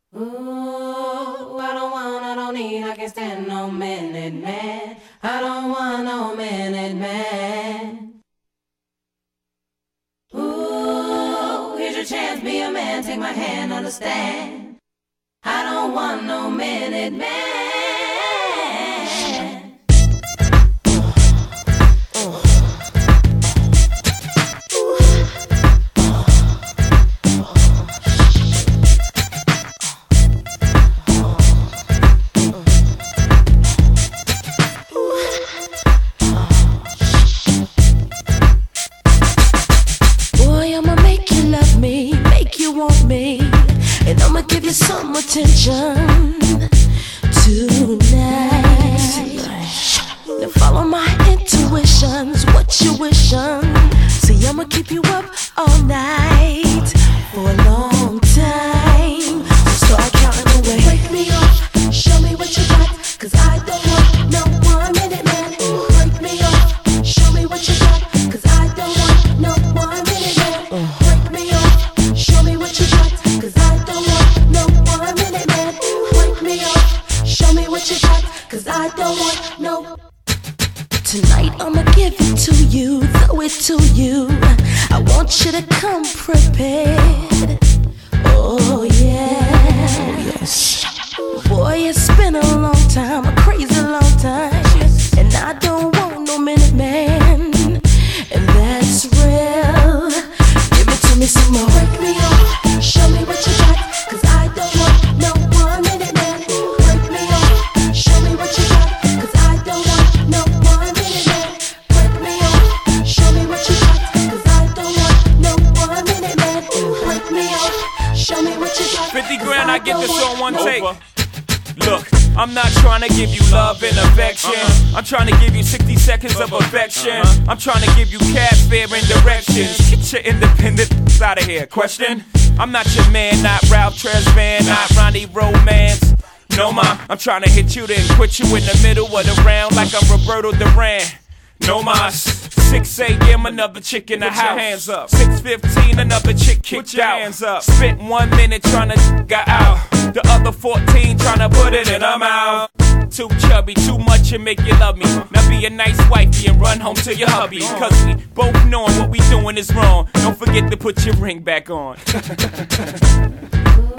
Ooh, I don't need, I can't stand no minute man. I don't want no minute man. Ooh, here's your chance, be a man, take my hand, understand. I don't want no minute man. Want me, and I'ma give you some attention tonight. Now follow my intuitions, what you wishin'. See, I'ma keep you up all night for a long time. So start counting away. Break me off, show me what you got, 'cause I don't want no 1 minute man. Break me off, show me what you got, 'cause I don't want no 1 minute man. Break me off, show me what you got, 'cause I don't want no 1 minute man. Break me off, show me what you got, 'cause I don't want no. Tonight I'ma give it to you, throw it to you. I want you to come prepared. Oh yeah, oh, yes. Boy, it's been a long time, a crazy long time, and I don't want no minute man, and that's real. Give it to me some more. Break me off, show me what you got, 'cause I don't want no 1 minute man. Break me off, show me what you got, 'cause I don't want no 1 minute man. Break me off, show me what you got, 'cause I don't want no 1 minute man. Break me off, show me what you got. 50 grand, I get this on one take. Look, I'm not trying to give you love and affection. I'm trying to give you 60 seconds of affection. I'm trying to give you cab fare and directions. Get your independent out of here. Question? I'm not your man, not Ralph Tresvant, not Ronnie Romance. No, ma, I'm trying to hit you then quit you in the middle of the round like I'm Roberto Duran. No mas. 6 a.m. another chick in the house. Hands up. 6:15 another chick kicked out. Hands up. Spent 1 minute trying to get out. The other 14 trying to put it in her mouth. Too chubby, too much and make you love me. Now be a nice wifey and run home to your hubby. 'Cause we both knowing what we doing is wrong. Don't forget to put your ring back on.